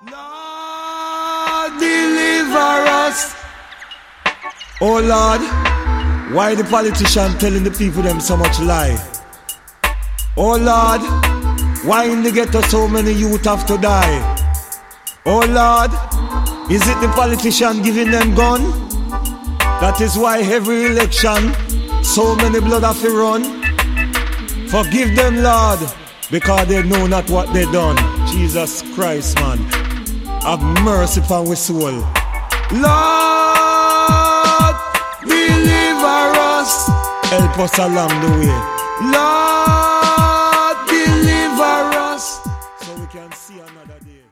Lord, deliver us. Oh Lord, why the politician telling the people them so much lie? Oh Lord, why in the ghetto so many youth have to die? Oh Lord, is it the politician giving them gun? That is why every election so many blood have to run. Forgive them, Lord, because they know not what they done. Jesus Christ, man, have mercy upon our soul. Lord, deliver us. Help us along the way. Lord,